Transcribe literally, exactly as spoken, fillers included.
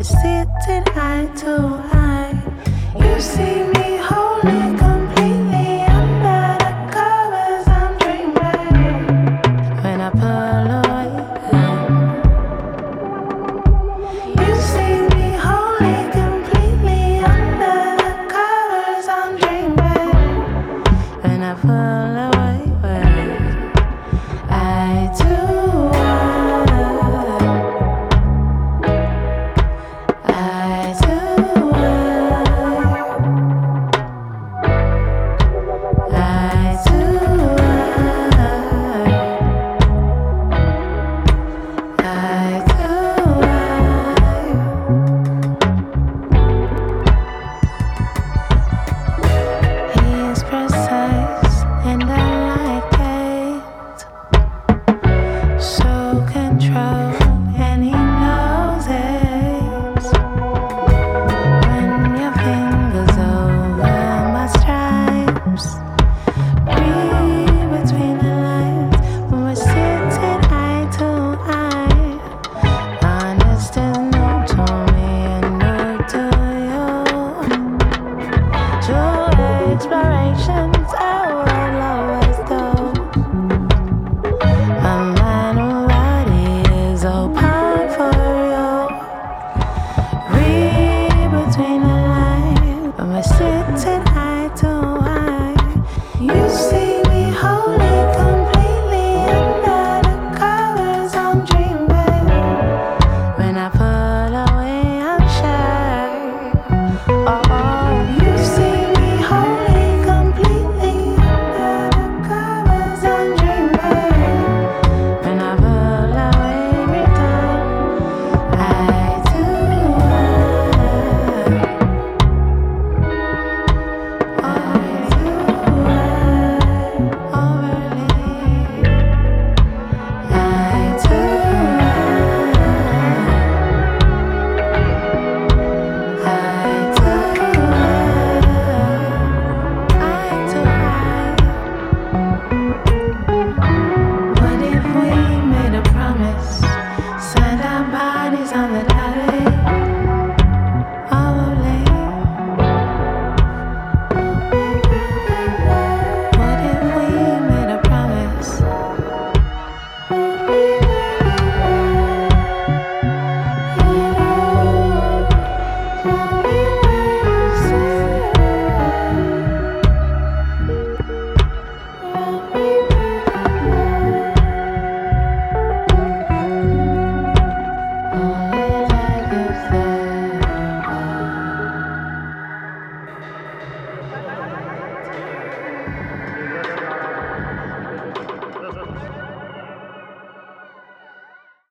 sitting eye to eye. You see me wholly, completely under the covers. I'm dreaming when I pull away. You see me wholly, completely under the covers. I'm dreaming when I pull away. I do. I do. I do. I do. He is precise and I like it. So controlled and he knows it. When your fingers over my stripes, read between the lines when we're sitting eye to eye. Honest is new to me and new to you. True explorations are what always do. My mind and body is open for you. Read between the lines when we're sitting eye to eye. You see me wholly, completely under the covers. I'm dreaming when I pull away. I'm sure. Oh, oh. You see me wholly, completely under the covers. I'm dreaming when I pull away. Return. I do. I do. Overly. I do. I do. I do. What if we made a promise? Signed our bodies on the